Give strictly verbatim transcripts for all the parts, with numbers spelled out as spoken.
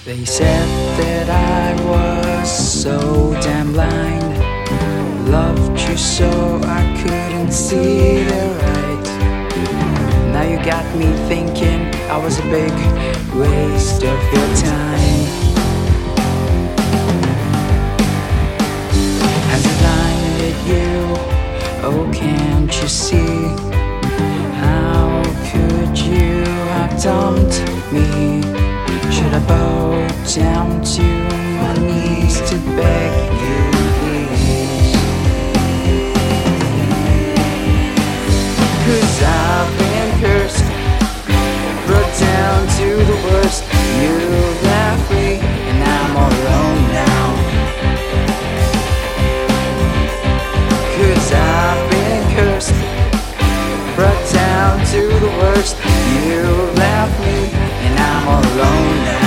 They said that I was so damn blind, loved you so I couldn't see the right. Now you got me thinking I was a big waste of your time. As I blinded you, oh can't you see? How could you have dumped me? Should I bow down to my knees to beg you, please? 'Cause I've been cursed, brought down to the worst. You left me and I'm all alone now. 'Cause I've been cursed, brought down to the worst. You left me and I'm all alone now.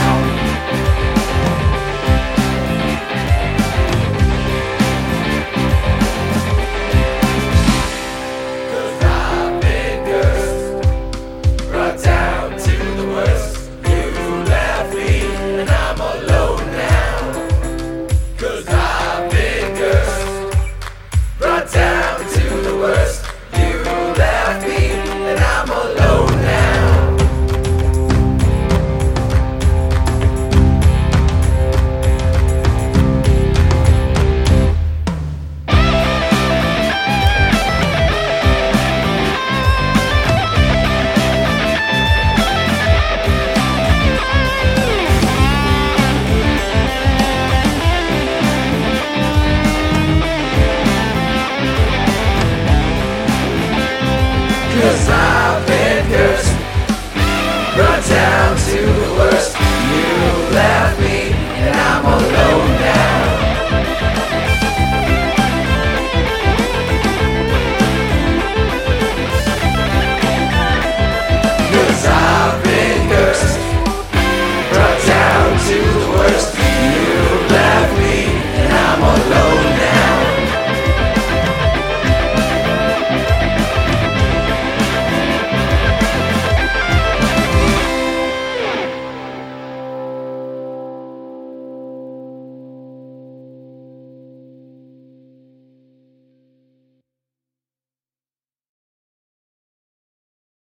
Cause I've been cursed, brought down to the worst. You left me and I'm alone.